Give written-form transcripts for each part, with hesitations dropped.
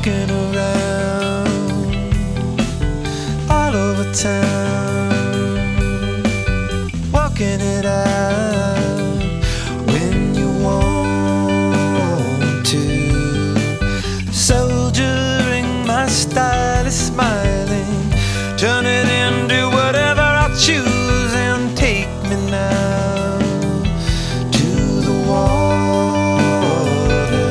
walking around all over town, walking it out when you want to. Soldiering my style is smiling, turn it into whatever I choose, and take me now to the water.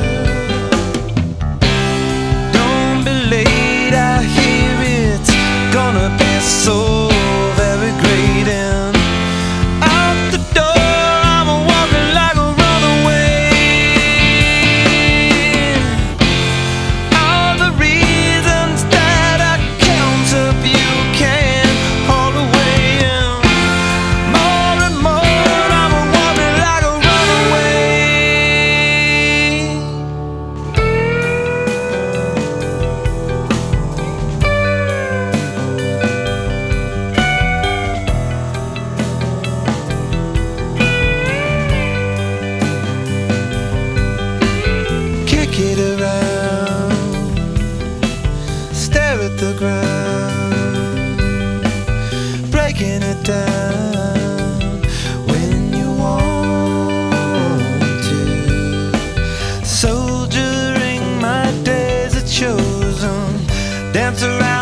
Don't be late, I hear it's gonna be so very great, and out the door I'm walking like a runaway. All the reasons that I count up you can't haul away, and more I'm walking like a runaway. Kick it around, stare at the ground, breaking it down when you want to. Soldiering my days are chosen, dance around